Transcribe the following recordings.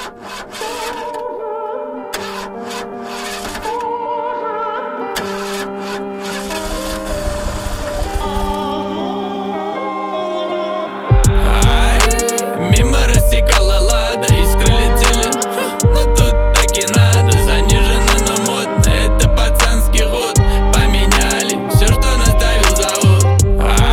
Мимо рассекала Лада, искры летели, но тут так и надо. Занижено, но модно, это пацанский ход. Поменяли все, что наставил завод.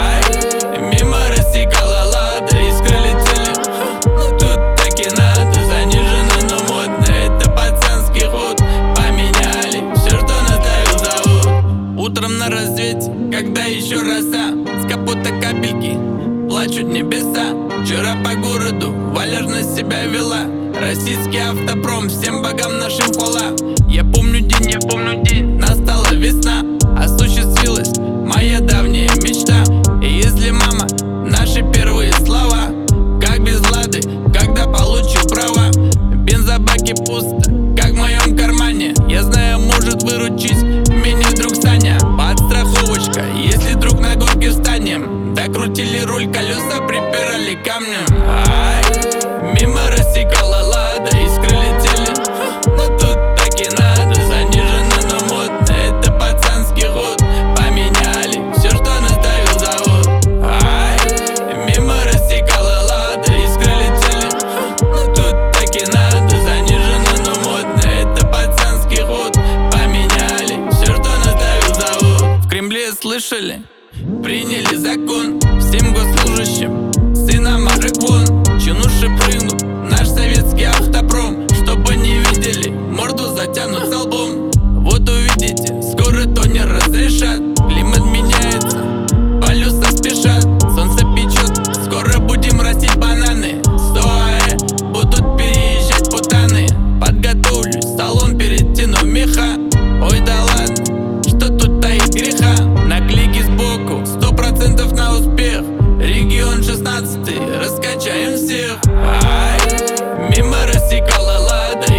Мимо рассекала Лада, искры летели, но тут так и надо. Занижено, но модно, это пацанский ход. Поменяли все, что наставил завод. Утром на рассвете, когда еще роса, с капота капельки плачут небеса. Вчера по городу вальяжность себя вела. Российский автопром, всем богам нашим хвала. Я помню день, настала весна. Осуществилась моя давняя мечта. И если мама, наши первые слова, как без Лады, когда получу права. В бензобаке пусто, как в моем кармане. Я знаю, может выручить меня друг Саня. Подстраховочка, если вдруг на горке встанем. Докрутили руль, колеса припирали камнем. Мимо рассекала Лада, искры летели, но тут так и надо. Занижено, но модно, это пацанский ход. Поменяли все, что наставил завод. Мимо рассекала Лада, искры летели, но тут так и надо. Занижено, но модно, это пацанский ход. Поменяли все, что наставил завод. В Кремле слышали? Приняли закон всем госслужащим, сынам марок вон. Чинуши прыгнут, наш советский автопром. Чтобы не видели, морду затянут столбом. Вот увидите, скоро то не разрешат. Климат меняется, полюса спешат. Солнце печет, скоро будем растить бананы. Стоя, будут переезжать путаны. Подготовлюсь, салон перетяну меха. Ой, да ладно, что тут таит греха. Наклейки сбоку, 100% на успех. Регион 16, раскачаем всех. Мимо рассекала Лада,